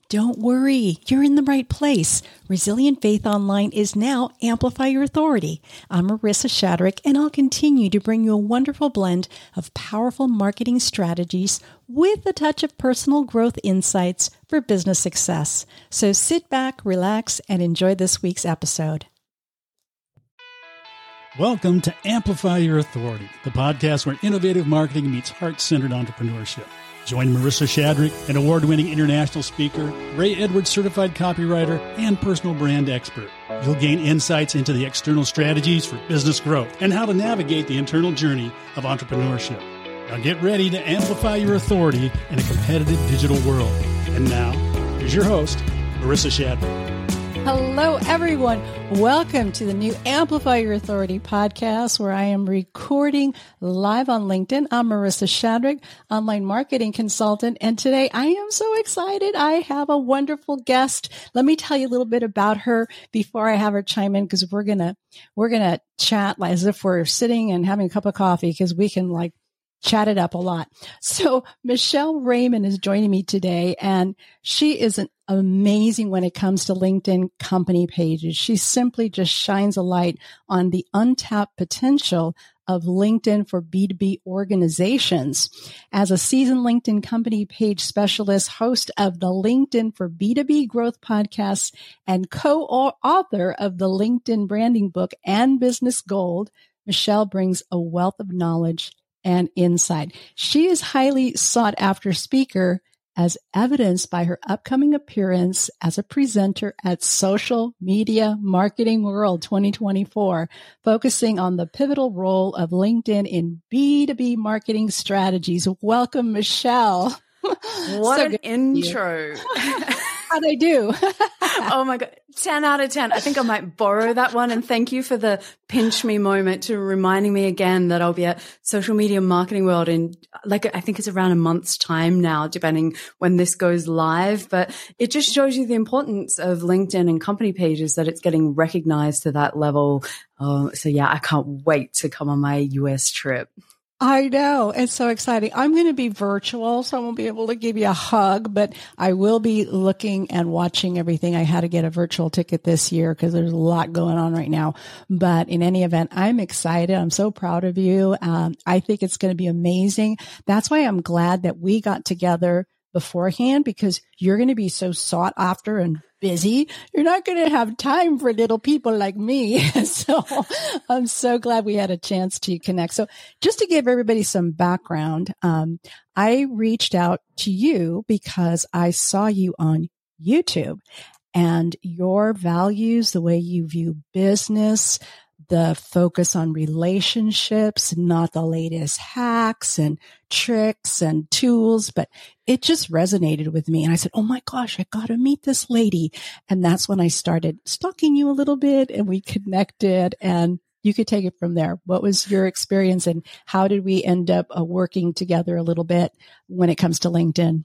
Don't worry, you're in the right place. Resilient Faith Online is now Amplify Your Authority. I'm Marissa Shadrick, and I'll continue to bring you a wonderful blend of powerful marketing strategies with a touch of personal growth insights for business success. So sit back, relax, and enjoy this week's episode. Welcome to Amplify Your Authority, the podcast where innovative marketing meets heart-centered entrepreneurship. Join Marissa Shadrick, an award-winning international speaker, Ray Edwards certified copywriter, and personal brand expert. You'll gain insights into the external strategies for business growth and how to navigate the internal journey of entrepreneurship. Now get ready to amplify your authority in a competitive digital world. And now, here's your host, Marissa Shadrick. Hello, everyone. Welcome to the new Amplify Your Authority podcast, where I am recording live on LinkedIn. I'm Marissa Shadrick, online marketing consultant, and today I am so excited. I have a wonderful guest. Let me tell you a little bit about her before I have her chime in, because we're gonna chat as if we're sitting and having a cup of coffee, because we can chat it up a lot. So Michelle Raymond is joining me today, and she is amazing when it comes to LinkedIn company pages. She simply just shines a light on the untapped potential of LinkedIn for B2B organizations. As a seasoned LinkedIn company page specialist, host of the LinkedIn for B2B Growth podcast, and co-author of the LinkedIn branding book and Business Gold, Michelle brings a wealth of knowledge and insight. She is highly sought after speaker, as evidenced by her upcoming appearance as a presenter at Social Media Marketing World 2024, focusing on the pivotal role of LinkedIn in B2B marketing strategies. Welcome, Michelle. What an intro. How'd I do? Oh my God. 10 out of 10. I think I might borrow that one. And thank you for the pinch me moment to reminding me again that I'll be at Social Media Marketing World in I think it's around a month's time now, depending when this goes live. But it just shows you the importance of LinkedIn and company pages, that it's getting recognized to that level. So yeah, I can't wait to come on my US trip. I know. It's so exciting. I'm going to be virtual, so I won't be able to give you a hug, but I will be looking and watching everything. I had to get a virtual ticket this year because there's a lot going on right now. But in any event, I'm excited. I'm so proud of you. I think it's going to be amazing. That's why I'm glad that we got together beforehand, because you're going to be so sought after and busy. You're not going to have time for little people like me. So I'm so glad we had a chance to connect. So just to give everybody some background, I reached out to you because I saw you on YouTube, and your values, the way you view business, the focus on relationships, not the latest hacks and tricks and tools, but it just resonated with me. And I said, oh my gosh, I got to meet this lady. And that's when I started stalking you a little bit, and we connected, and you could take it from there. What was your experience, and how did we end up working together a little bit when it comes to LinkedIn?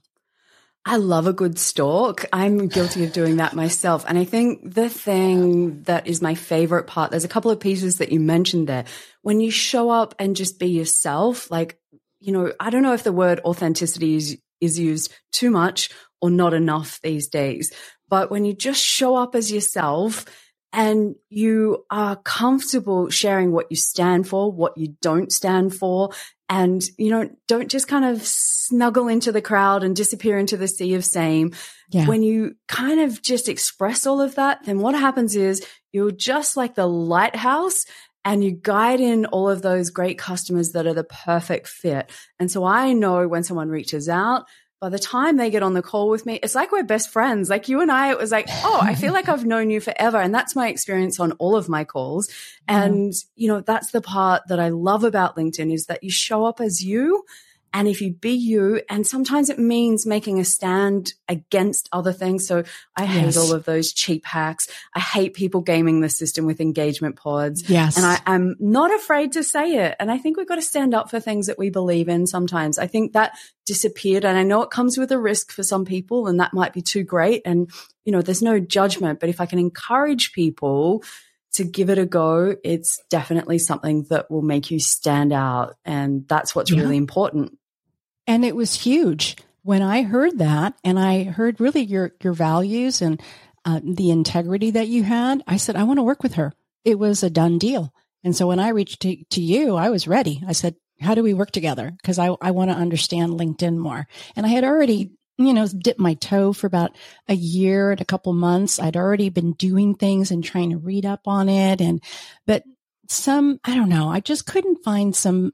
I love a good stalk. I'm guilty of doing that myself. And I think the thing that is my favorite part, there's a couple of pieces that you mentioned there. When you show up and just be yourself, I don't know if the word authenticity is used too much or not enough these days, but when you just show up as yourself and you are comfortable sharing what you stand for, what you don't stand for, and, don't just kind of snuggle into the crowd and disappear into the sea of same. Yeah. When you kind of just express all of that, then what happens is you're just like the lighthouse, and you guide in all of those great customers that are the perfect fit. And so I know when someone reaches out, by the time they get on the call with me, it's like we're best friends. Like you and I, it was like, oh, I feel like I've known you forever. And that's my experience on all of my calls. And, that's the part that I love about LinkedIn, is that you show up as you. And if you be you, and sometimes it means making a stand against other things. So I hate all of those cheap hacks. I hate people gaming the system with engagement pods. Yes. And I'm not afraid to say it. And I think we've got to stand up for things that we believe in sometimes. I think that disappeared. And I know it comes with a risk for some people, and that might be too great. And, there's no judgment. But if I can encourage people to give it a go, it's definitely something that will make you stand out. And that's what's really important. And it was huge. when I heard that, and I heard really your values and the integrity that you had, I said, I want to work with her. It was a done deal. And so when I reached to you, I was ready. I said, how do we work together? Because I want to understand LinkedIn more. And I had already, dipped my toe for about a year and a couple months. I'd already been doing things and trying to read up on it. But I don't know, I just couldn't find some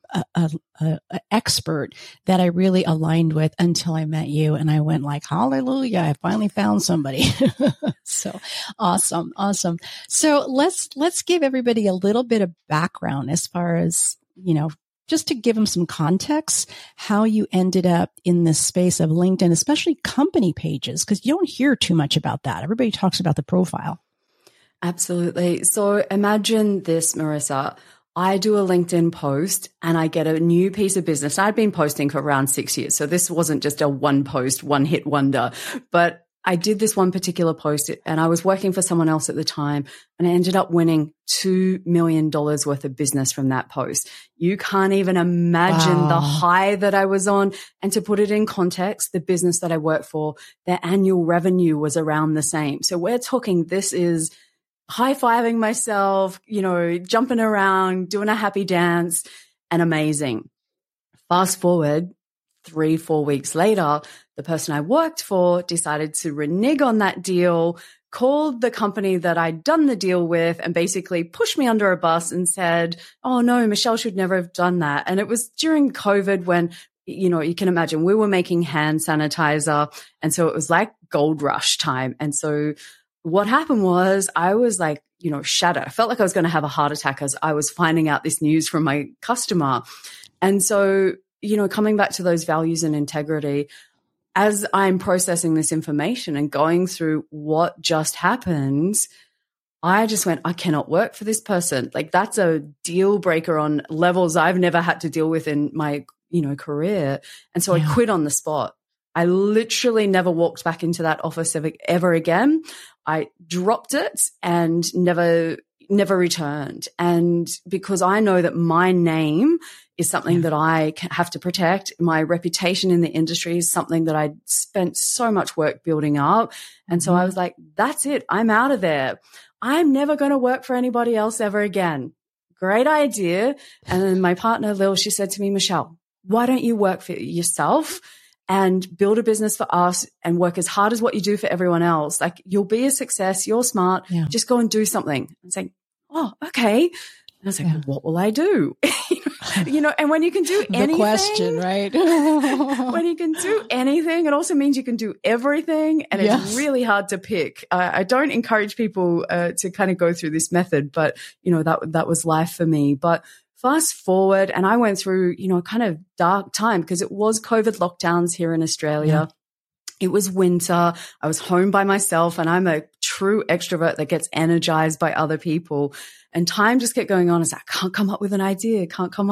expert that I really aligned with until I met you. And I went like, hallelujah, I finally found somebody. So awesome. So let's give everybody a little bit of background as far as, just to give them some context, how you ended up in this space of LinkedIn, especially company pages, because you don't hear too much about that. Everybody talks about the profile. Absolutely. So imagine this, Marissa. I do a LinkedIn post and I get a new piece of business. I'd been posting for around 6 years. So this wasn't just a one post, one hit wonder, but I did this one particular post and I was working for someone else at the time and I ended up winning $2 million worth of business from that post. You can't even imagine the high that I was on. And to put it in context, the business that I work for, their annual revenue was around the same. So we're talking, this is high-fiving myself, jumping around, doing a happy dance, and amazing. Fast forward 3-4 weeks later, the person I worked for decided to renege on that deal, called the company that I'd done the deal with and basically pushed me under a bus and said, oh no, Michelle should never have done that. And it was during COVID when, you can imagine we were making hand sanitizer. And so it was like gold rush time. And so what happened was I was like, shattered. I felt like I was going to have a heart attack as I was finding out this news from my customer. And so, coming back to those values and integrity, as I'm processing this information and going through what just happened, I just went, I cannot work for this person. Like that's a deal breaker on levels I've never had to deal with in my, career. And so I quit on the spot. I literally never walked back into that office ever again. I dropped it and never returned. And because I know that my name is something that I have to protect. My reputation in the industry is something that I spent so much work building up. And so I was like, that's it. I'm out of there. I'm never going to work for anybody else ever again. Great idea. And then my partner, Lil, she said to me, Michelle, why don't you work for yourself and build a business for us and work as hard as what you do for everyone else? Like you'll be a success. You're smart. Yeah. Just go and do something. I was like, oh, okay. And I was like, what will I do? And when you can do anything. The question, right? When you can do anything, it also means you can do everything. And it's really hard to pick. I don't encourage people to kind of go through this method, but, that was life for me. But fast forward, and I went through, a kind of dark time because it was COVID lockdowns here in Australia. Yeah. It was winter. I was home by myself and I'm a true extrovert that gets energized by other people. And time just kept going on. I can't come up with an idea.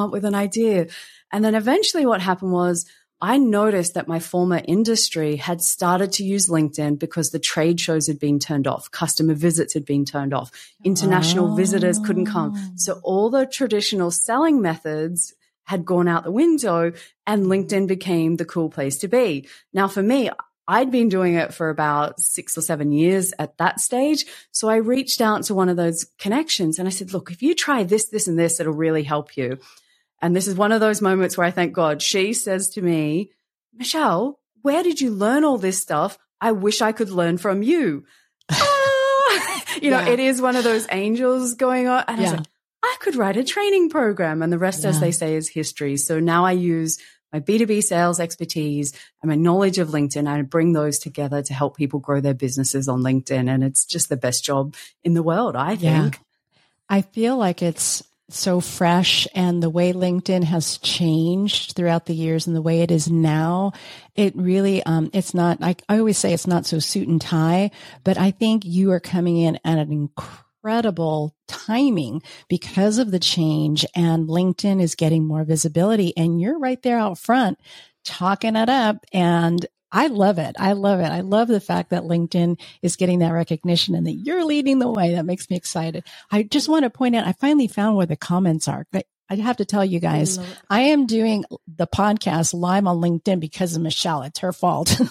And then eventually what happened was I noticed that my former industry had started to use LinkedIn because the trade shows had been turned off. Customer visits had been turned off. International visitors couldn't come. So all the traditional selling methods had gone out the window and LinkedIn became the cool place to be. Now for me, I'd been doing it for about 6 or 7 years at that stage. So I reached out to one of those connections and I said, look, if you try this, this, and this, it'll really help you. And this is one of those moments where I thank God. She says to me, Michelle, where did you learn all this stuff? I wish I could learn from you. It is one of those angels going on. And I was like, I could write a training program. And the rest, as they say, is history. So now I use my B2B sales expertise and my knowledge of LinkedIn, and I bring those together to help people grow their businesses on LinkedIn. And it's just the best job in the world, I think. I feel like it's so fresh, and the way LinkedIn has changed throughout the years and the way it is now, it really, it's not, I always say it's not so suit and tie, but I think you are coming in at an incredible timing because of the change, and LinkedIn is getting more visibility, and you're right there out front talking it up. And I love it. I love the fact that LinkedIn is getting that recognition and that you're leading the way. That makes me excited. I just want to point out, I finally found where the comments are. I have to tell you guys, I am doing the podcast live on LinkedIn because of Michelle. It's her fault.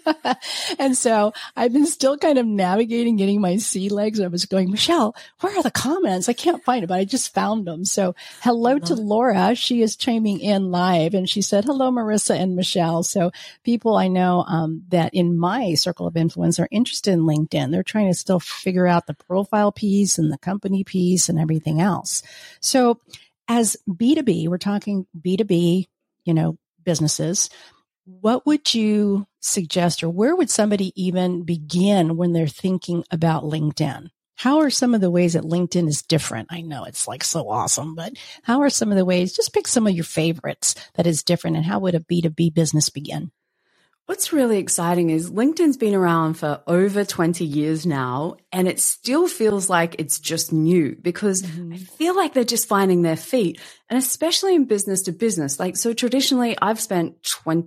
And so I've been still kind of navigating, getting my sea legs. I was going, Michelle, where are the comments? I can't find it, but I just found them. So hello to Laura. She is chiming in live and she said, hello, Marissa and Michelle. So people I know that in my circle of influence are interested in LinkedIn. They're trying to still figure out the profile piece and the company piece and everything else. So as B2B, we're talking B2B, businesses. What would you suggest, or where would somebody even begin when they're thinking about LinkedIn? How are some of the ways that LinkedIn is different? I know it's like so awesome, but how are some of the ways, just pick some of your favorites that is different, and how would a B2B business begin? What's really exciting is LinkedIn's been around for over 20 years now, and it still feels like it's just new because I feel like they're just finding their feet, and especially in business to business. So traditionally I've spent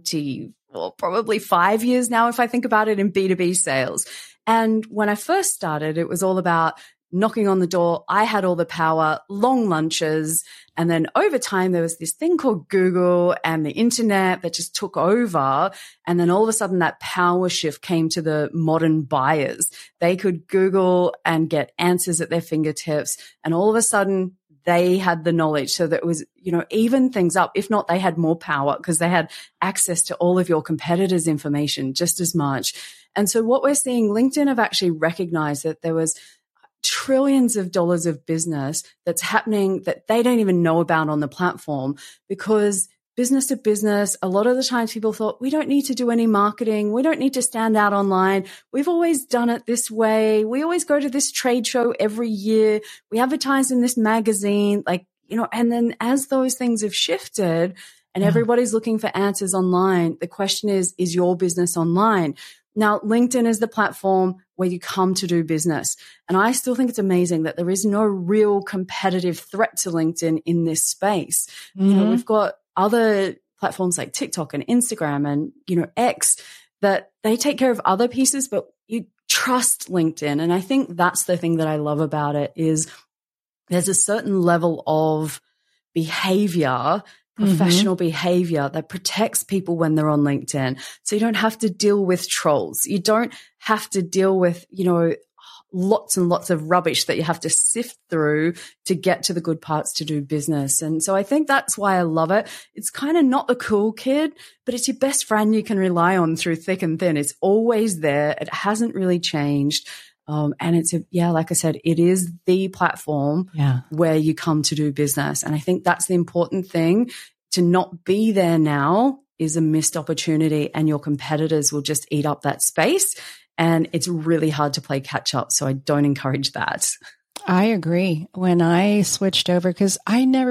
probably 5 years now, if I think about it, in B2B sales. And when I first started, it was all about knocking on the door. I had all the power, long lunches. And then over time, there was this thing called Google and the internet that just took over. And then all of a sudden that power shift came to the modern buyers. They could Google and get answers at their fingertips. And all of a sudden they had the knowledge so that it was, even things up. If not, they had more power because they had access to all of your competitors' information just as much. And so what we're seeing, LinkedIn have actually recognized that there was trillions of dollars of business that's happening that they don't even know about on the platform, because business to business, a lot of the times people thought, we don't need to do any marketing. We don't need to stand out online. We've always done it this way. We always go to this trade show every year. We advertise in this magazine, and then as those things have shifted and everybody's looking for answers online, the question is your business online? Now, LinkedIn is the platform where you come to do business. And I still think it's amazing that there is no real competitive threat to LinkedIn in this space. We've got other platforms like TikTok and Instagram and, X that they take care of other pieces, but you trust LinkedIn. And I think that's the thing that I love about it is there's a certain level of behavior, professional behavior that protects people when they're on LinkedIn. So you don't have to deal with trolls. You don't have to deal with, lots and lots of rubbish that you have to sift through to get to the good parts to do business. And so I think that's why I love it. It's kind of not the cool kid, but it's your best friend you can rely on through thick and thin. It's always there. It hasn't really changed. And it's like I said, it is the platform where you come to do business. And I think that's the important thing. To not be there now is a missed opportunity, and your competitors will just eat up that space. And it's really hard to play catch up. So I don't encourage that. I agree. When I switched over, because I had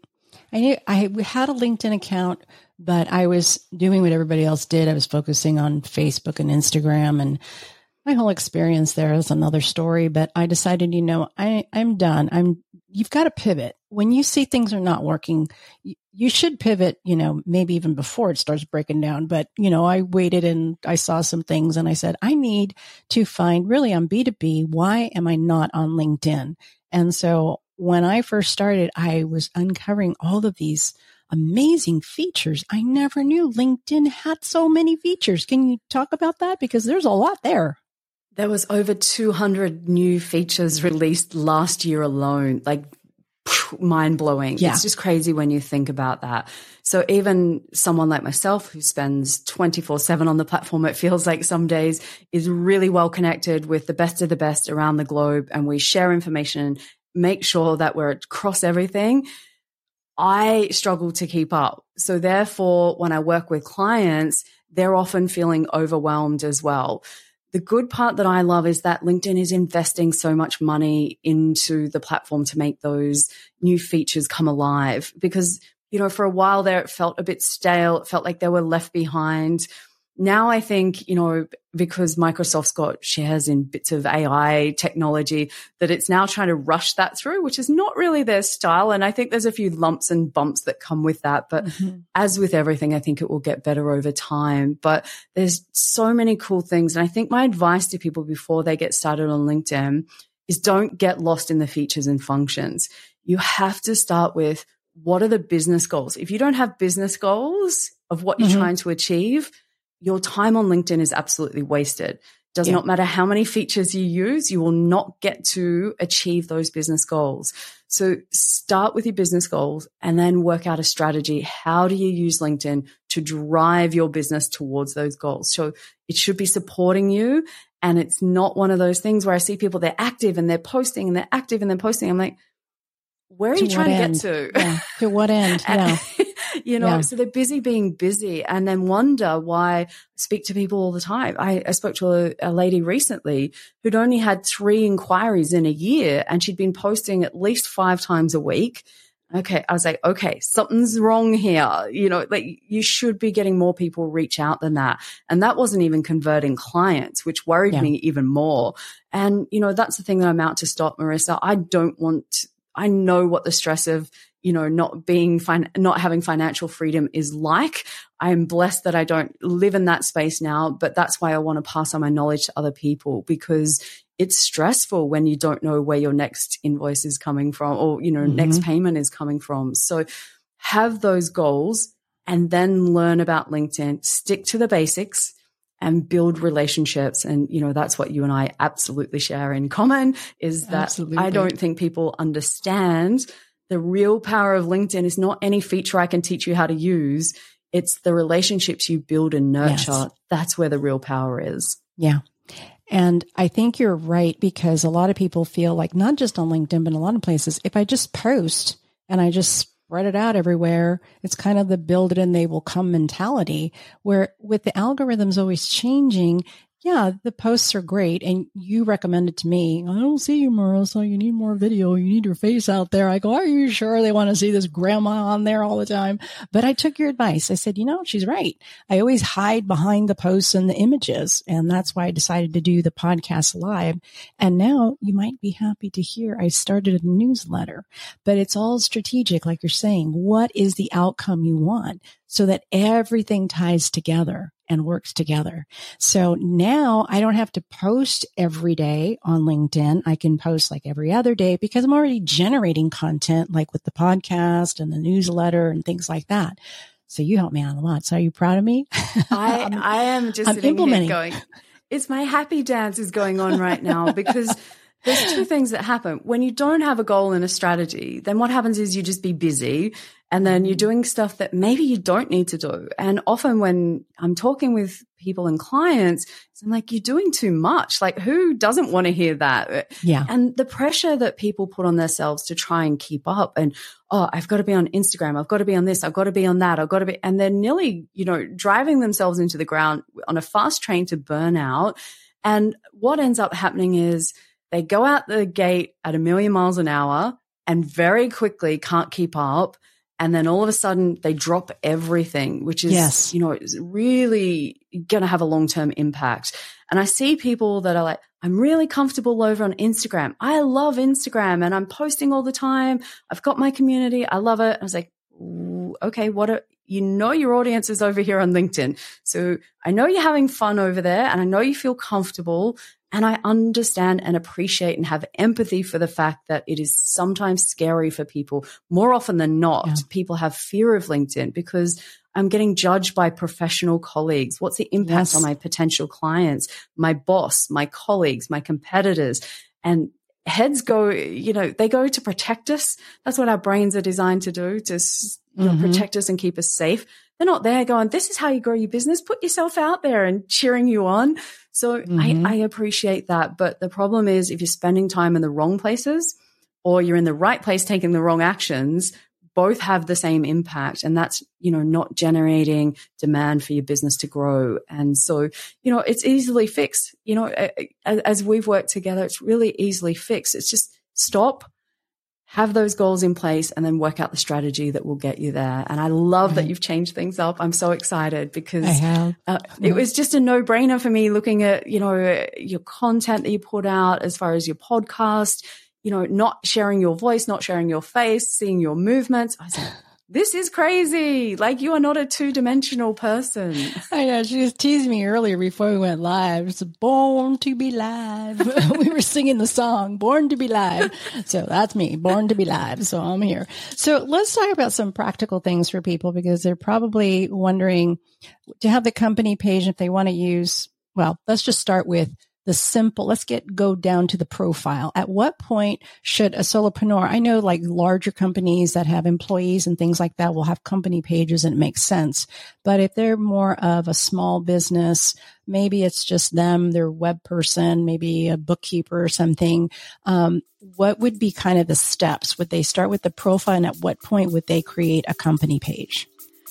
a LinkedIn account, but I was doing what everybody else did. I was focusing on Facebook and Instagram, and my whole experience there is another story, but I decided, I'm done. You've got to pivot. When you see things are not working, you should pivot, maybe even before it starts breaking down. But, I waited and I saw some things and I said, I need to find really on B2B, why am I not on LinkedIn? And so when I first started, I was uncovering all of these amazing features. I never knew LinkedIn had so many features. Can you talk about that? Because there's a lot there. There was over 200 new features released last year alone, mind blowing. Yeah. It's just crazy when you think about that. So even someone like myself who spends 24/7 on the platform, it feels like some days, is really well connected with the best of the best around the globe. And we share information, make sure that we're across everything. I struggle to keep up. So therefore, when I work with clients, they're often feeling overwhelmed as well. The good part that I love is that LinkedIn is investing so much money into the platform to make those new features come alive. Because, for a while there, it felt a bit stale. It felt like they were left behind. Now I think, because Microsoft's got shares in bits of AI technology, that it's now trying to rush that through, which is not really their style. And I think there's a few lumps and bumps that come with that. But as with everything, I think it will get better over time. But there's so many cool things. And I think my advice to people before they get started on LinkedIn is don't get lost in the features and functions. You have to start with, what are the business goals? If you don't have business goals of what you're trying to achieve, your time on LinkedIn is absolutely wasted. Does not matter how many features you use, you will not get to achieve those business goals. So start with your business goals and then work out a strategy. How do you use LinkedIn to drive your business towards those goals? So it should be supporting you. And it's not one of those things where I see people, they're active and they're posting and they're active and they're posting. I'm like, where are you trying to get to? Yeah. To what end? Yeah. So they're busy being busy and then wonder why I speak to people all the time. I spoke to a lady recently who'd only had 3 inquiries in a year and she'd been posting at least 5 times a week. Okay. I was like, okay, something's wrong here. You should be getting more people reach out than that. And that wasn't even converting clients, which worried me even more. And, that's the thing that I'm out to stop, Marissa. I know what the stress of, not having financial freedom is like. I'm blessed that I don't live in that space now, but that's why I want to pass on my knowledge to other people, because it's stressful when you don't know where your next invoice is coming from or, next payment is coming from. So have those goals and then learn about LinkedIn, stick to the basics and build relationships. And, that's what you and I absolutely share in common is that I don't think people understand the real power of LinkedIn is not any feature I can teach you how to use. It's the relationships you build and nurture. Yes. That's where the real power is. Yeah. And I think you're right, because a lot of people feel like, not just on LinkedIn, but in a lot of places, if I just post and I just spread it out everywhere, it's kind of the build it and they will come mentality, where with the algorithms always changing, the posts are great. And you recommended to me, I don't see you, Marissa. You need more video. You need your face out there. I go, are you sure they want to see this grandma on there all the time? But I took your advice. I said, she's right. I always hide behind the posts and the images. And that's why I decided to do the podcast live. And now you might be happy to hear I started a newsletter, but it's all strategic. Like you're saying, what is the outcome you want so that everything ties together and works together. So now I don't have to post every day on LinkedIn. I can post like every other day because I'm already generating content, like with the podcast and the newsletter and things like that. So you help me out a lot. So are you proud of me? I am just sitting here going, it's my happy dance is going on right now, because there's 2 things that happen. When you don't have a goal and a strategy, then what happens is you just be busy and then you're doing stuff that maybe you don't need to do. And often when I'm talking with people and clients, I'm like, you're doing too much. Like, who doesn't want to hear that? Yeah. And the pressure that people put on themselves to try and keep up and, I've got to be on Instagram. I've got to be on this. I've got to be on that. And they're nearly, driving themselves into the ground on a fast train to burnout. And what ends up happening is they go out the gate at 1,000,000 miles an hour and very quickly can't keep up. And then all of a sudden they drop everything, which is, is really going to have a long-term impact. And I see people that are like, I'm really comfortable over on Instagram. I love Instagram and I'm posting all the time. I've got my community. I love it. I was like, okay, your audience is over here on LinkedIn. So I know you're having fun over there and I know you feel comfortable. And I understand and appreciate and have empathy for the fact that it is sometimes scary for people. More often than not, people have fear of LinkedIn because I'm getting judged by professional colleagues. What's the impact on my potential clients, my boss, my colleagues, my competitors? And heads go, they go to protect us. That's what our brains are designed to do, to protect us and keep us safe. They're not there going, this is how you grow your business. Put yourself out there and cheering you on. So I appreciate that. But the problem is if you're spending time in the wrong places or you're in the right place taking the wrong actions, both have the same impact. And that's, not generating demand for your business to grow. And so, it's easily fixed. As we've worked together, it's really easily fixed. It's just stop, have those goals in place, and then work out the strategy that will get you there. And I love that you've changed things up. I'm so excited because it was just a no-brainer for me looking at, your content that you put out as far as your podcast, not sharing your voice, not sharing your face, seeing your movements. I was like, this is crazy. Like, you are not a two-dimensional person. I know. She was teasing me earlier before we went live. It's Born to be Live. We were singing the song, Born to be Live. So that's me, Born to be Live. So I'm here. So let's talk about some practical things for people, because they're probably wondering to have the company page if they want to use, well, let's just start with the simple, go down to the profile. At what point should a solopreneur, I know like larger companies that have employees and things like that will have company pages and it makes sense. But if they're more of a small business, maybe it's just them, their web person, maybe a bookkeeper or something. What would be kind of the steps? Would they start with the profile, and at what point would they create a company page?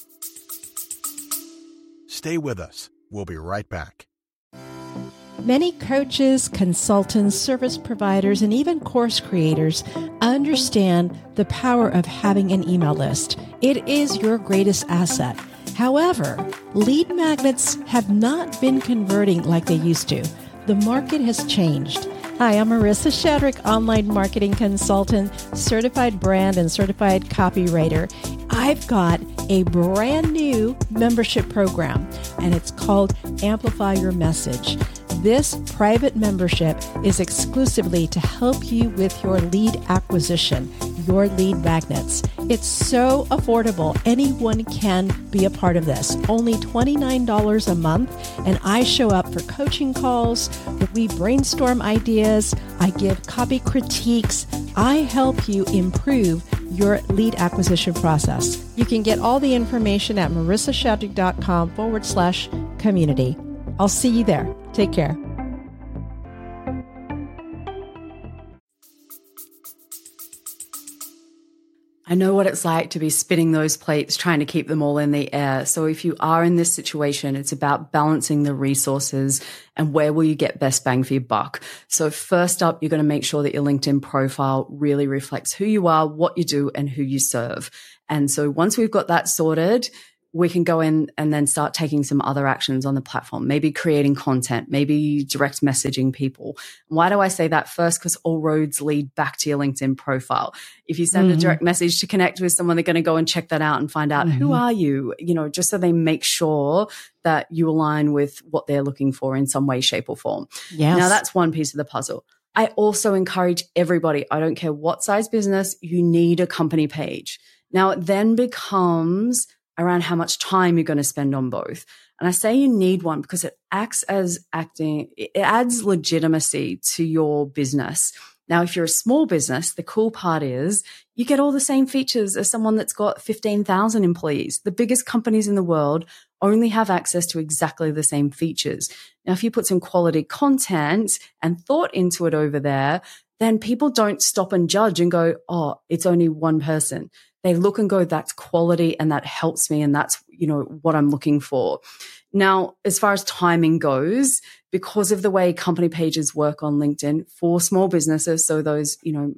Stay with us. We'll be right back. Many coaches, consultants, service providers, and even course creators understand the power of having an email list. It is your greatest asset. However, lead magnets have not been converting like they used to. The market has changed. Hi, I'm Marissa Shadrick, online marketing consultant, certified brand and certified copywriter. I've got a brand new membership program, and it's called Amplify Your Message. This private membership is exclusively to help you with your lead acquisition, your lead magnets. It's so affordable. Anyone can be a part of this. Only $29 a month, and I show up for coaching calls. We brainstorm ideas. I give copy critiques. I help you improve your lead acquisition process. You can get all the information at marissashadrick.com/community. I'll see you there. Take care. I know what it's like to be spinning those plates, trying to keep them all in the air. So if you are in this situation, it's about balancing the resources and where will you get best bang for your buck. So first up, you're going to make sure that your LinkedIn profile really reflects who you are, what you do, and who you serve. And so once we've got that sorted, we can go in and then start taking some other actions on the platform, maybe creating content, maybe direct messaging people. Why do I say that? First, because all roads lead back to your LinkedIn profile. If you send a direct message to connect with someone, they're going to go and check that out and find out who are you, just so they make sure that you align with what they're looking for in some way, shape, or form. Yes. Now, that's one piece of the puzzle. I also encourage everybody, I don't care what size business, you need a company page. Now, it then becomes around how much time you're going to spend on both. And I say you need one because it adds legitimacy to your business. Now, if you're a small business, the cool part is you get all the same features as someone that's got 15,000 employees. The biggest companies in the world only have access to exactly the same features. Now, if you put some quality content and thought into it over there, then people don't stop and judge and go, oh, it's only one person. They look and go, that's quality and that helps me and that's, what I'm looking for. Now, as far as timing goes, because of the way company pages work on LinkedIn for small businesses, so those, 1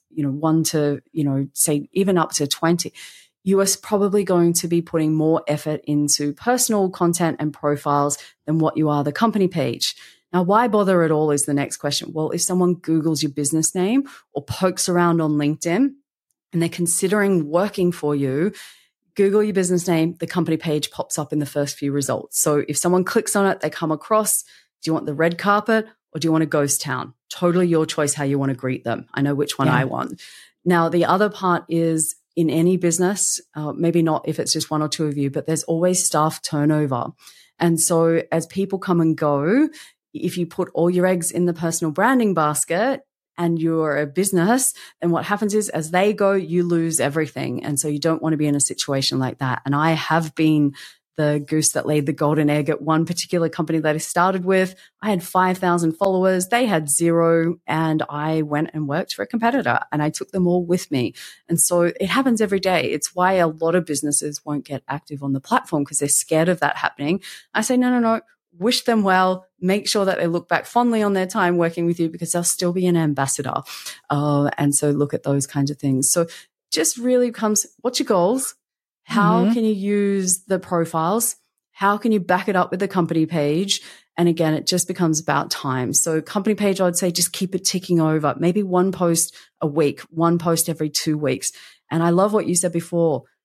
to, say even up to 20, you are probably going to be putting more effort into personal content and profiles than what you are the company page. Now, why bother at all is the next question. Well, if someone Googles your business name or pokes around on LinkedIn, and they're considering working for you, Google your business name, the company page pops up in the first few results. So if someone clicks on it, they come across, do you want the red carpet or do you want a ghost town? Totally your choice how you want to greet them. I know which one I want. Now, the other part is in any business, maybe not if it's just one or two of you, but there's always staff turnover. And so as people come and go, if you put all your eggs in the personal branding basket, and you're a business, then what happens is as they go, you lose everything. And so you don't want to be in a situation like that. And I have been the goose that laid the golden egg at one particular company that I started with. I had 5,000 followers. They had 0. And I went and worked for a competitor and I took them all with me. And so it happens every day. It's why a lot of businesses won't get active on the platform because they're scared of that happening. I say, no. Wish them well, make sure that they look back fondly on their time working with you because they'll still be an ambassador. And so look at those kinds of things. So just really comes, what's your goals? How can you use the profiles? How can you back it up with the company page? And again, it just becomes about time. So company page, I'd say just keep it ticking over. Maybe one post a week, one post every 2 weeks. And I love what you said before.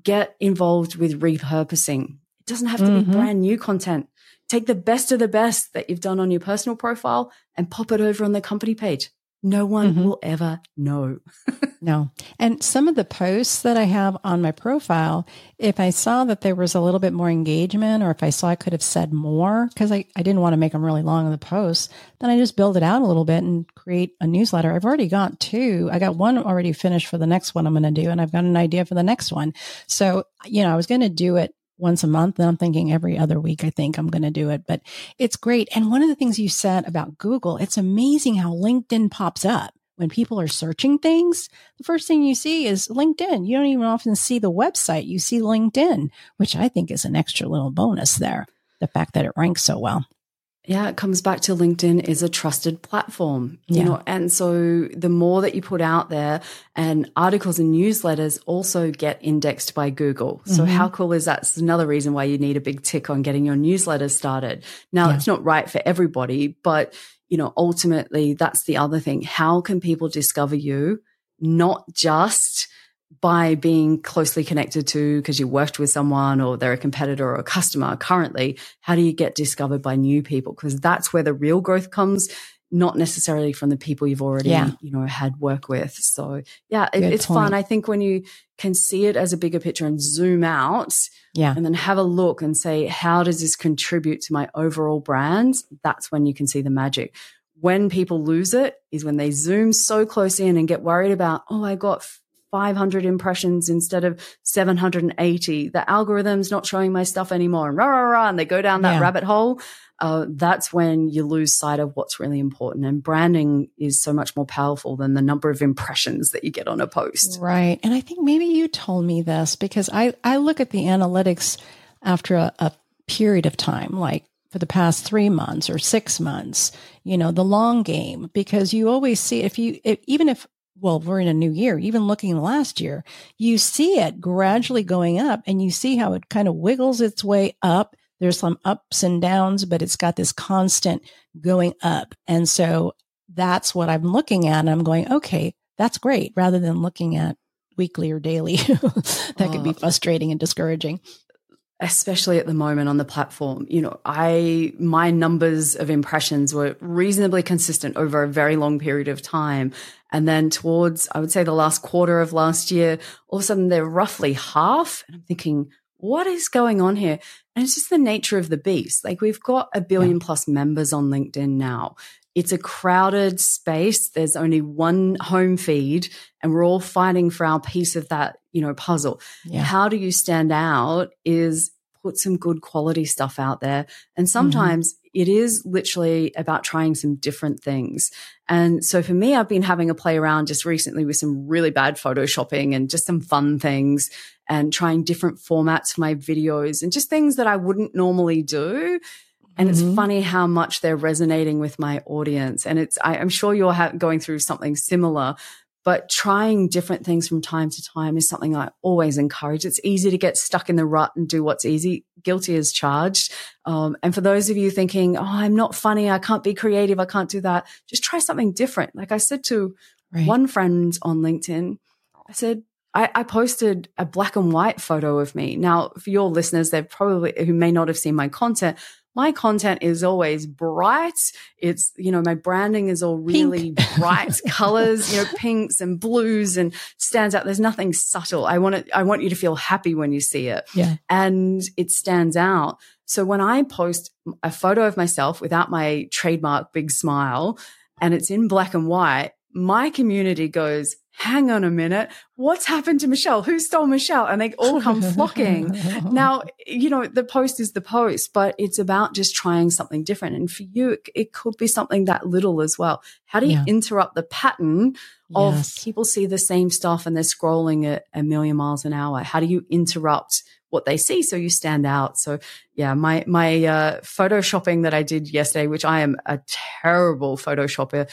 get involved with repurposing. It doesn't have to be brand new content. Take the best of the best that you've done on your personal profile and pop it over on the company page. No one will ever know. No. And some of the posts that I have on my profile, if I saw that there was a little bit more engagement, or if I saw I could have said more, because I didn't want to make them really long in the posts, then I just build it out a little bit and create a newsletter. I've already got 2. I got one already finished for the next one I'm going to do, and I've got an idea for the next one. So, I was going to do it once a month, and I'm thinking every other week, I think I'm going to do it, but it's great. And one of the things you said about Google, it's amazing how LinkedIn pops up when people are searching things. The first thing you see is LinkedIn. You don't even often see the website. You see LinkedIn, which I think is an extra little bonus there. The fact that it ranks so well. Yeah, it comes back to LinkedIn is a trusted platform, and so the more that you put out there, and articles and newsletters also get indexed by Google. So how cool is that? It's another reason why you need a big tick on getting your newsletters started. Now, it's not right for everybody, but ultimately that's the other thing. How can people discover you? Not just by being closely connected to because you worked with someone or they're a competitor or a customer currently. How do you get discovered by new people? Because that's where the real growth comes, not necessarily from the people you've already, had work with. So it's fun. I think when you can see it as a bigger picture and zoom out and then have a look and say, how does this contribute to my overall brand? That's when you can see the magic. When people lose it is when they zoom so close in and get worried about, I got 500 impressions instead of 780. The algorithm's not showing my stuff anymore, and they go down that rabbit hole. That's when you lose sight of what's really important. And branding is so much more powerful than the number of impressions that you get on a post. Right. And I think maybe you told me this because I look at the analytics after a period of time, like for the past 3 months or 6 months, the long game, because you always see even if we're in a new year, even looking last year, you see it gradually going up and you see how it kind of wiggles its way up. There's some ups and downs, but it's got this constant going up. And so that's what I'm looking at. And I'm going, okay, that's great, rather than looking at weekly or daily. That could be frustrating and discouraging. Especially at the moment on the platform, my numbers of impressions were reasonably consistent over a very long period of time. And then towards, I would say, the last quarter of last year, all of a sudden they're roughly half. And I'm thinking, what is going on here? And it's just the nature of the beast. Like, we've got 1 billion plus members on LinkedIn now. It's a crowded space. There's only one home feed and we're all fighting for our piece of that, puzzle. Yeah. How do you stand out is put some good quality stuff out there. And sometimes it is literally about trying some different things. And so for me, I've been having a play around just recently with some really bad photoshopping and just some fun things and trying different formats for my videos and just things that I wouldn't normally do. And it's funny how much they're resonating with my audience. And I'm sure you're going through something similar, but trying different things from time to time is something I always encourage. It's easy to get stuck in the rut and do what's easy. Guilty as charged. And for those of you thinking, I'm not funny, I can't be creative, I can't do that, just try something different. Like I said to one friend on LinkedIn, I said, I posted a black and white photo of me. Now, for your listeners, who may not have seen my content is always bright. It's, my branding is all really bright colors, pinks and blues, and stands out. There's nothing subtle. I want you to feel happy when you see it. Yeah. And it stands out. So when I post a photo of myself without my trademark big smile and it's in black and white, my community goes, hang on a minute, what's happened to Michelle? Who stole Michelle? And they all come flocking. Now, the post is the post, but it's about just trying something different. And for you, it could be something that little as well. How do you interrupt the pattern of people see the same stuff and they're scrolling at 1 million miles an hour? How do you interrupt what they see so you stand out? So my photoshopping that I did yesterday, which I am a terrible photoshopper,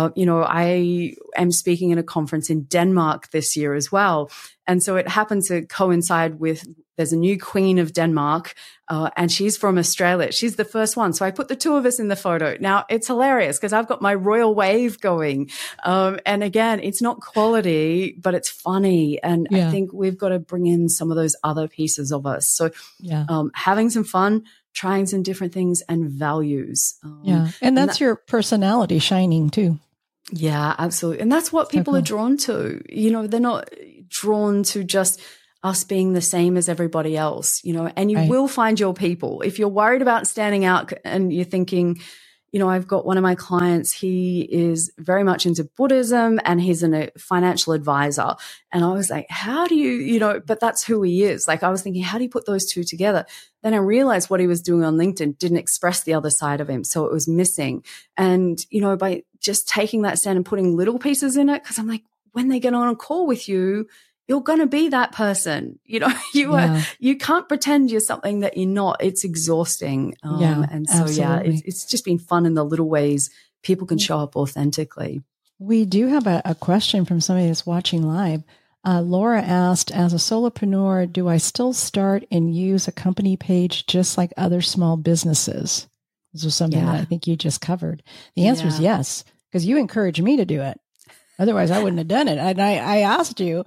I am speaking in a conference in Denmark this year as well. And so it happened to coincide with there's a new queen of Denmark, and she's from Australia. She's the first one. So I put the two of us in the photo. Now it's hilarious because I've got my royal wave going. And again, it's not quality, but it's funny. And I think we've got to bring in some of those other pieces of us. So having some fun, trying some different things, and values. And that's your personality shining too. Yeah, absolutely. And that's what people are drawn to. You know, they're not drawn to just us being the same as everybody else, you know, and you will find your people. If you're worried about standing out and you're thinking, you know, I've got one of my clients, he is very much into Buddhism and he's a financial advisor. And I was like, how do you know, but that's who he is. Like, I was thinking, how do you put those two together? Then I realized what he was doing on LinkedIn didn't express the other side of him. So it was missing. And, you know, by just taking that stand and putting little pieces in it, because I'm like, when they get on a call with you, you're going to be that person. You know, you can't pretend you're something that you're not. It's exhausting. And so, it's just been fun in the little ways people can show up authentically. We do have a question from somebody that's watching live. Laura asked, as a solopreneur, do I still start and use a company page just like other small businesses? This was something that I think you just covered. The answer is yes, because you encouraged me to do it. Otherwise, I wouldn't have done it. And I asked you,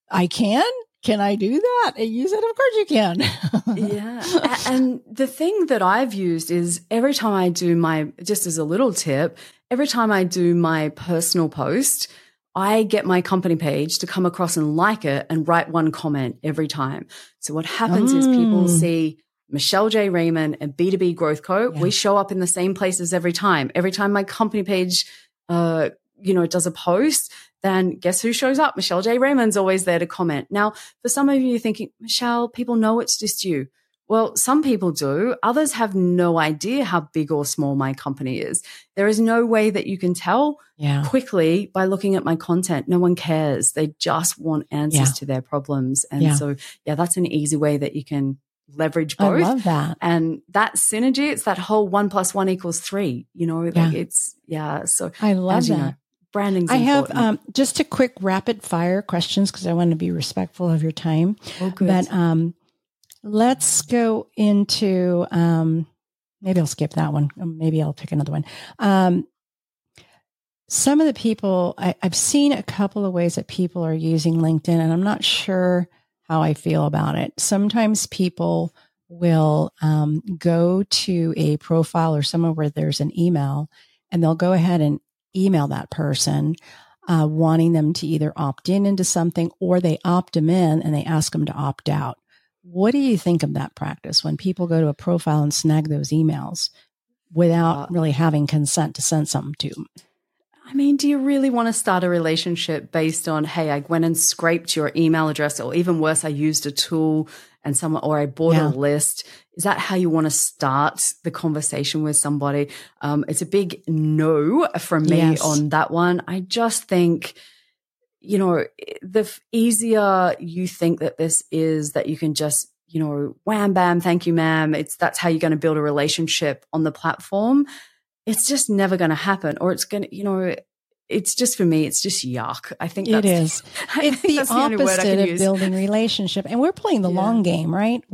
can I do that? And you said, of course you can. And the thing that I've used is every time I do just as a little tip, every time I do my personal post, I get my company page to come across and like it and write one comment every time. So what happens is people see Michelle J. Raymond and B2B Growth Co. We show up in the same places every time. Every time my company page, does a post, then guess who shows up? Michelle J. Raymond's always there to comment. Now, for some of you thinking, Michelle, people know it's just you. Well, some people do. Others have no idea how big or small my company is. There is no way that you can tell quickly by looking at my content. No one cares. They just want answers to their problems. And so, that's an easy way that you can leverage both. I love that. And that synergy, it's that whole 1 + 1 = 3, you know, so I love that. You know, branding's I important. have just a quick rapid fire questions because I want to be respectful of your time. Oh, good. But let's go into, maybe I'll skip that one. Maybe I'll pick another one. Some of the people, I've seen a couple of ways that people are using LinkedIn, and I'm not sure how I feel about it. Sometimes people will go to a profile or somewhere where there's an email, and they'll go ahead and email that person, wanting them to either opt in into something, or they opt them in and they ask them to opt out. What do you think of that practice when people go to a profile and snag those emails without really having consent to send something to them? I mean, do you really want to start a relationship based on, hey, I went and scraped your email address, or even worse, I used a tool or I bought a list? Is that how you want to start the conversation with somebody? It's a big no from me on that one. I just think, you know, the easier you think that this is, that you can just, you know, wham, bam, thank you, ma'am. That's how you're going to build a relationship on the platform. It's just never going to happen, or it's going to, you know, it's just, for me, it's just yuck. I think it is. It's the opposite of building relationship. And we're playing the long game, right?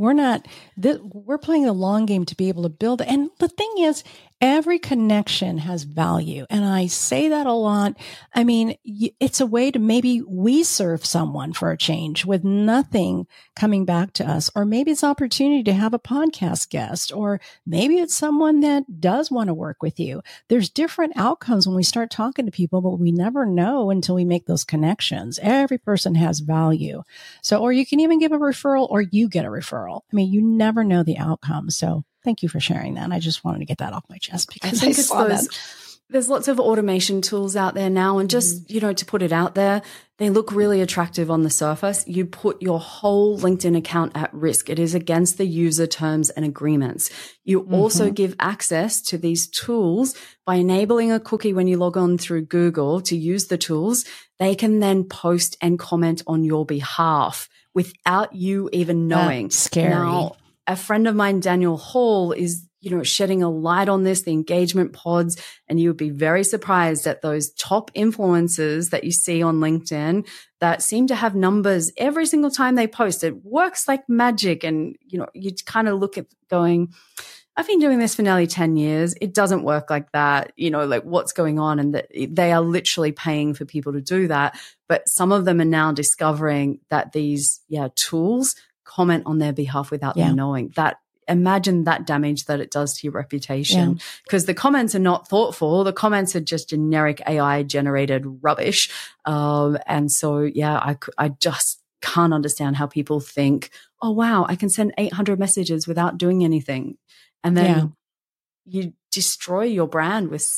We're playing the long game to be able to build. And the thing is, every connection has value. And I say that a lot. I mean, it's a way to maybe we serve someone for a change with nothing coming back to us. Or maybe it's opportunity to have a podcast guest, or maybe it's someone that does want to work with you. There's different outcomes when we start talking to people, but we never know until we make those connections. Every person has value. So, or you can even give a referral, or you get a referral. I mean, you never know the outcome. So thank you for sharing that. I just wanted to get that off my chest because I saw that. There's lots of automation tools out there now, and just, you know, to put it out there, they look really attractive on the surface. You put your whole LinkedIn account at risk. It is against the user terms and agreements. You also give access to these tools by enabling a cookie when you log on through Google to use the tools. They can then post and comment on your behalf without you even knowing. That's scary. Now, a friend of mine, Daniel Hall, is shedding a light on this, the engagement pods, and you would be very surprised at those top influencers that you see on LinkedIn that seem to have numbers every single time they post. It works like magic. And, you kind of look at going, I've been doing this for nearly 10 years. It doesn't work like that. Like what's going on? And that they are literally paying for people to do that. But some of them are now discovering that these, tools comment on their behalf without them knowing that. Imagine that damage that it does to your reputation, because the comments are not thoughtful. The comments are just generic AI generated rubbish. And so, I just can't understand how people think, oh, wow, I can send 800 messages without doing anything. And then you destroy your brand with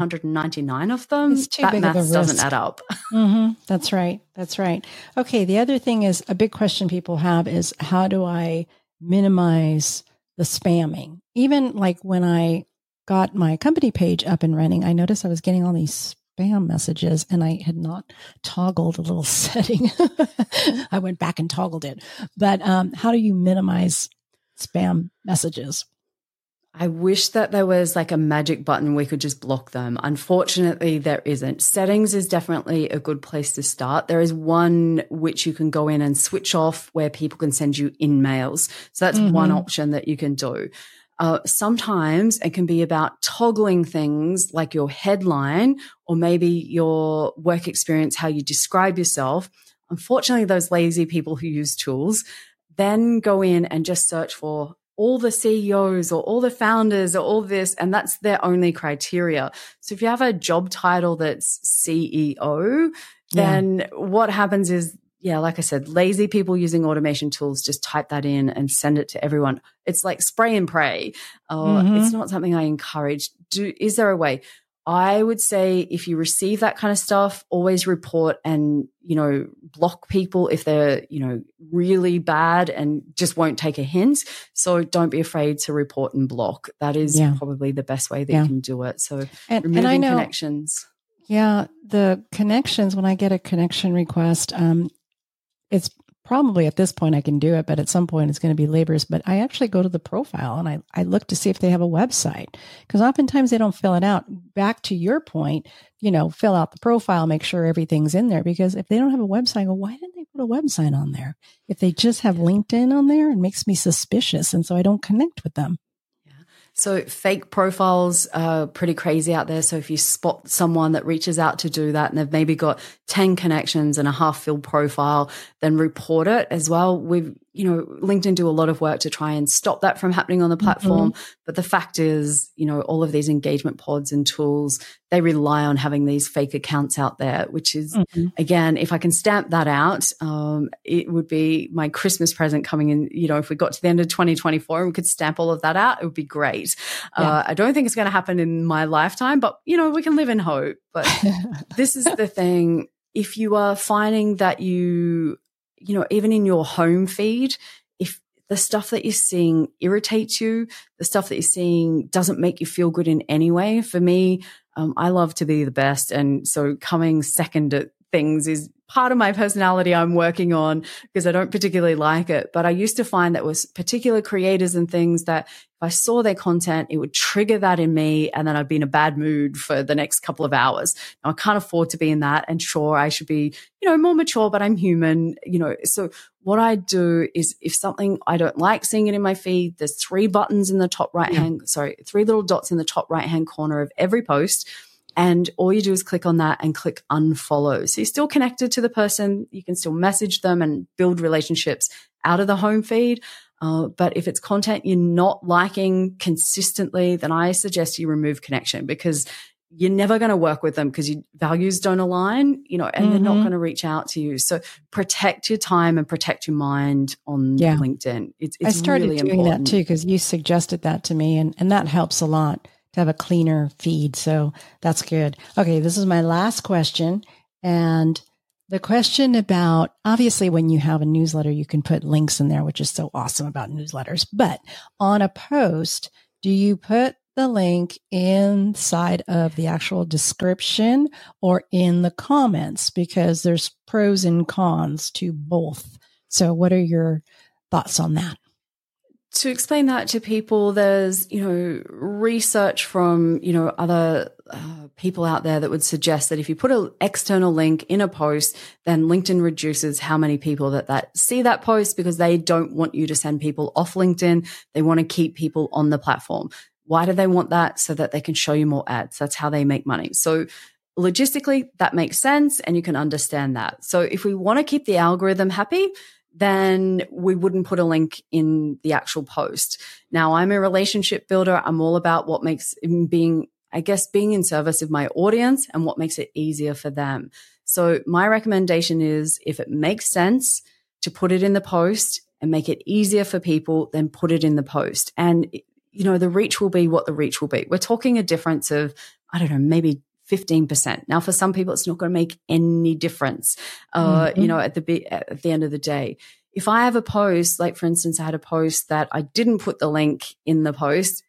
799 of them. It's too that big of a math doesn't risk. add up. That's right. That's right. Okay. The other thing is a big question people have is, how do I minimize the spamming? Even like when I got my company page up and running, I noticed I was getting all these spam messages and I had not toggled a little setting. I went back and toggled it. But how do you minimize spam messages? I wish that there was like a magic button we could just block them. Unfortunately, there isn't. Settings is definitely a good place to start. There is one which you can go in and switch off where people can send you in-mails. So that's one option that you can do. Sometimes it can be about toggling things like your headline or maybe your work experience, how you describe yourself. Unfortunately, those lazy people who use tools then go in and just search for all the CEOs or all the founders or all this, and that's their only criteria. So if you have a job title that's CEO, then what happens is, like I said, lazy people using automation tools just type that in and send it to everyone. It's like spray and pray. It's not something I encourage. Is there a way? I would say if you receive that kind of stuff, always report and, block people if they're, really bad and just won't take a hint. So don't be afraid to report and block. That is probably the best way that you can do it. So removing I know, connections. Yeah, the connections, when I get a connection request, it's probably at this point I can do it, but at some point it's going to be laborious. But I actually go to the profile and I look to see if they have a website, because oftentimes they don't fill it out. Back to your point, fill out the profile, make sure everything's in there, because if they don't have a website, I go, why didn't they put a website on there? If they just have LinkedIn on there, it makes me suspicious. And so I don't connect with them. So fake profiles are pretty crazy out there. So if you spot someone that reaches out to do that and they've maybe got 10 connections and a half-filled profile, then report it as well. LinkedIn do a lot of work to try and stop that from happening on the platform. But the fact is, all of these engagement pods and tools, they rely on having these fake accounts out there, which is, again, if I can stamp that out, it would be my Christmas present coming in. If we got to the end of 2024 and we could stamp all of that out, it would be great. I don't think it's going to happen in my lifetime, but, we can live in hope. But this is the thing. If you are finding that even in your home feed, if the stuff that you're seeing irritates you, the stuff that you're seeing doesn't make you feel good in any way. For me, I love to be the best. And so coming second at things is part of my personality I'm working on, because I don't particularly like it. But I used to find that was particular creators and things that if I saw their content, it would trigger that in me, and then I'd be in a bad mood for the next couple of hours. Now, I can't afford to be in that. And sure, I should be, more mature, but I'm human, So what I do is if something I don't like seeing it in my feed, there's three little dots in the top right-hand corner of every post. And all you do is click on that and click unfollow. So you're still connected to the person. You can still message them and build relationships out of the home feed. But if it's content you're not liking consistently, then I suggest you remove connection, because you're never going to work with them because your values don't align, and they're not going to reach out to you. So protect your time and protect your mind on LinkedIn. It's I started really doing important. That too, because you suggested that to me, and that helps a lot to have a cleaner feed. So that's good. Okay, this is my last question. And the question about, obviously when you have a newsletter, you can put links in there, which is so awesome about newsletters. But on a post, do you put the link inside of the actual description or in the comments? Because there's pros and cons to both. So what are your thoughts on that? To explain that to people, there's, research from, other people out there that would suggest that if you put an external link in a post, then LinkedIn reduces how many people that see that post, because they don't want you to send people off LinkedIn. They want to keep people on the platform. Why do they want that? So that they can show you more ads. That's how they make money. So logistically, that makes sense, and you can understand that. So if we want to keep the algorithm happy, then we wouldn't put a link in the actual post. Now, I'm a relationship builder. I'm all about what makes being in service of my audience and what makes it easier for them. So my recommendation is, if it makes sense to put it in the post and make it easier for people, then put it in the post. And, the reach will be what the reach will be. We're talking a difference of, I don't know, maybe 15%. Now, for some people, it's not going to make any difference, at the end of the day. If I have a post, like for instance, I had a post that I didn't put the link in the post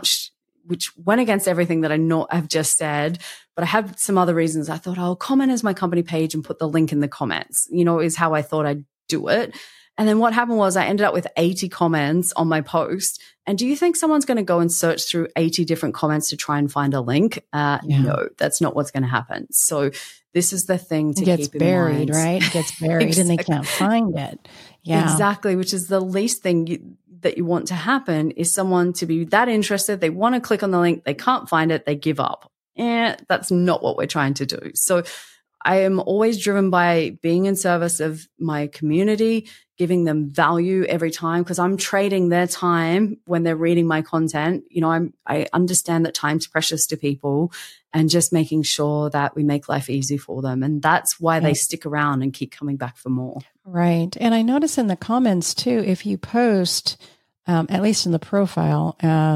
which went against everything that I've just said, but I had some other reasons. I thought I'll comment as my company page and put the link in the comments, is how I thought I'd do it. And then what happened was I ended up with 80 comments on my post. And do you think someone's going to go and search through 80 different comments to try and find a link? No, that's not what's going to happen. So this is the thing to keep in mind. It gets buried, right? It gets buried exactly. And they can't find it. Yeah, exactly. Which is the least thing that you want to happen, is someone to be that interested. They want to click on the link. They can't find it. They give up. That's not what we're trying to do. So I am always driven by being in service of my community, giving them value every time, because I'm trading their time when they're reading my content. I understand that time's precious to people, and just making sure that we make life easy for them. And that's why they stick around and keep coming back for more. Right. And I notice in the comments too, if you post, at least in the profile,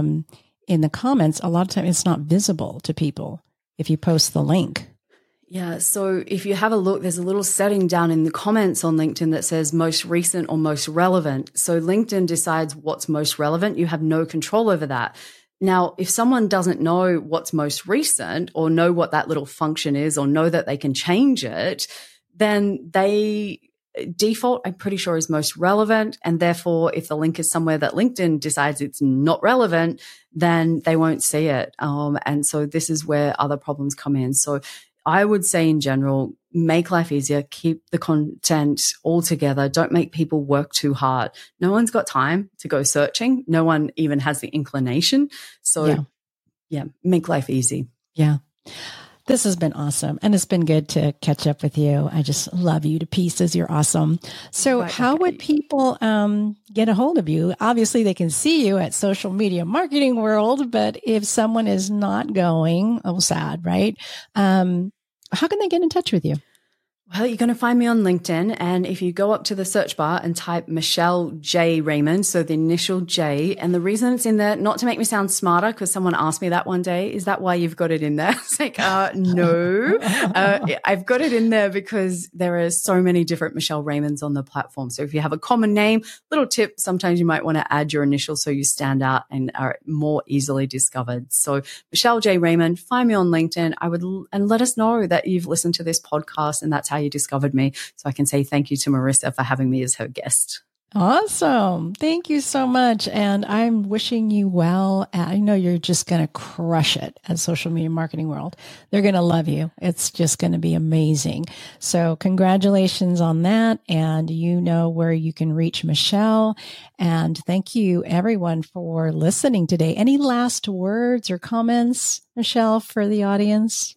in the comments, a lot of times it's not visible to people if you post the link. Yeah. So if you have a look, there's a little setting down in the comments on LinkedIn that says most recent or most relevant. So LinkedIn decides what's most relevant. You have no control over that. Now, if someone doesn't know what's most recent, or know what that little function is, or know that they can change it, then they default, I'm pretty sure, is most relevant. And therefore, if the link is somewhere that LinkedIn decides it's not relevant, then they won't see it. And so this is where other problems come in. So I would say in general, make life easier, keep the content all together. Don't make people work too hard. No one's got time to go searching. No one even has the inclination. So yeah, make life easy. Yeah. This has been awesome. And it's been good to catch up with you. I just love you to pieces. You're awesome. So how would people get a hold of you? Obviously, they can see you at Social Media Marketing World, but if someone is not going, sad, right? How can they get in touch with you? Well, you're going to find me on LinkedIn. And if you go up to the search bar and type Michelle J. Raymond, so the initial J, and the reason it's in there, not to make me sound smarter, because someone asked me that one day, is that why you've got it in there? It's like, no. I've got it in there because there are so many different Michelle Raymonds on the platform. So if you have a common name, little tip, sometimes you might want to add your initials so you stand out and are more easily discovered. So Michelle J. Raymond, find me on LinkedIn. And let us know that you've listened to this podcast and that's how you discovered me, so I can say thank you to Marissa for having me as her guest. Awesome. Thank you so much. And I'm wishing you well. I know you're just going to crush it at Social Media Marketing World. They're going to love you. It's just going to be amazing. So congratulations on that. And you know where you can reach Michelle. And thank you everyone for listening today. Any last words or comments, Michelle, for the audience?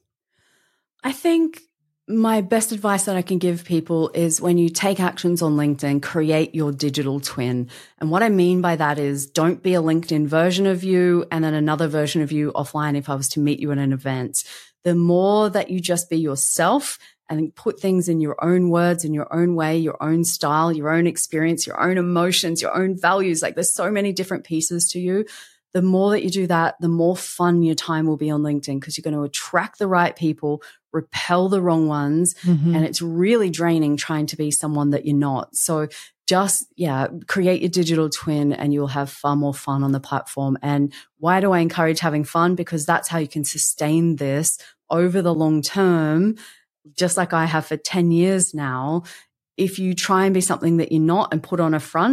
I think my best advice that I can give people is, when you take actions on LinkedIn, create your digital twin. And what I mean by that is, don't be a LinkedIn version of you and then another version of you offline if I was to meet you at an event. The more that you just be yourself and put things in your own words, in your own way, your own style, your own experience, your own emotions, your own values, like there's so many different pieces to you. The more that you do that, the more fun your time will be on LinkedIn, because you're going to attract the right people, repel the wrong ones. Mm-hmm. And it's really draining trying to be someone that you're not. So just, create your digital twin and you'll have far more fun on the platform. And why do I encourage having fun? Because that's how you can sustain this over the long term, just like I have for 10 years now. If you try and be something that you're not and put on a front,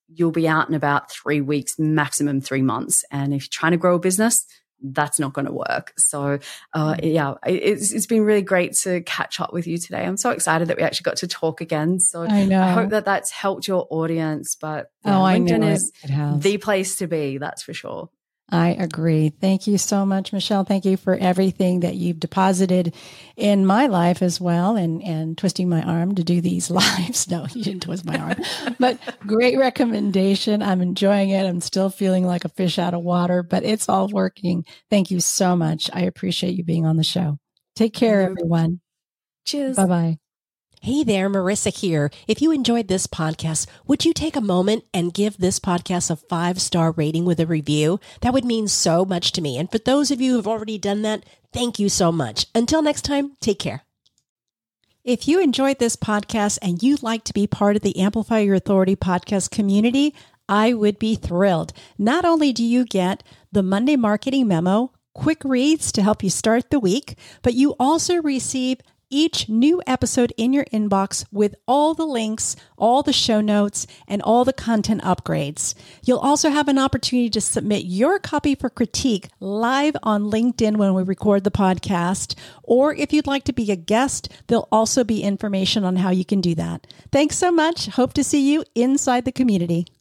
you'll be out in about 3 weeks, maximum 3 months. And if you're trying to grow a business, that's not going to work. So, it's been really great to catch up with you today. I'm so excited that we actually got to talk again. So I hope that that's helped your audience, but LinkedIn is the place to be. That's for sure. I agree. Thank you so much, Michelle. Thank you for everything that you've deposited in my life as well, and twisting my arm to do these lives. No, you didn't twist my arm, but great recommendation. I'm enjoying it. I'm still feeling like a fish out of water, but it's all working. Thank you so much. I appreciate you being on the show. Take care, everyone. Cheers. Bye-bye. Hey there, Marissa here. If you enjoyed this podcast, would you take a moment and give this podcast a 5-star rating with a review? That would mean so much to me. And for those of you who have already done that, thank you so much. Until next time, take care. If you enjoyed this podcast and you'd like to be part of the Amplify Your Authority podcast community, I would be thrilled. Not only do you get the Monday Marketing Memo, quick reads to help you start the week, but you also receive each new episode in your inbox with all the links, all the show notes, and all the content upgrades. You'll also have an opportunity to submit your copy for critique live on LinkedIn when we record the podcast. Or if you'd like to be a guest, there'll also be information on how you can do that. Thanks so much. Hope to see you inside the community.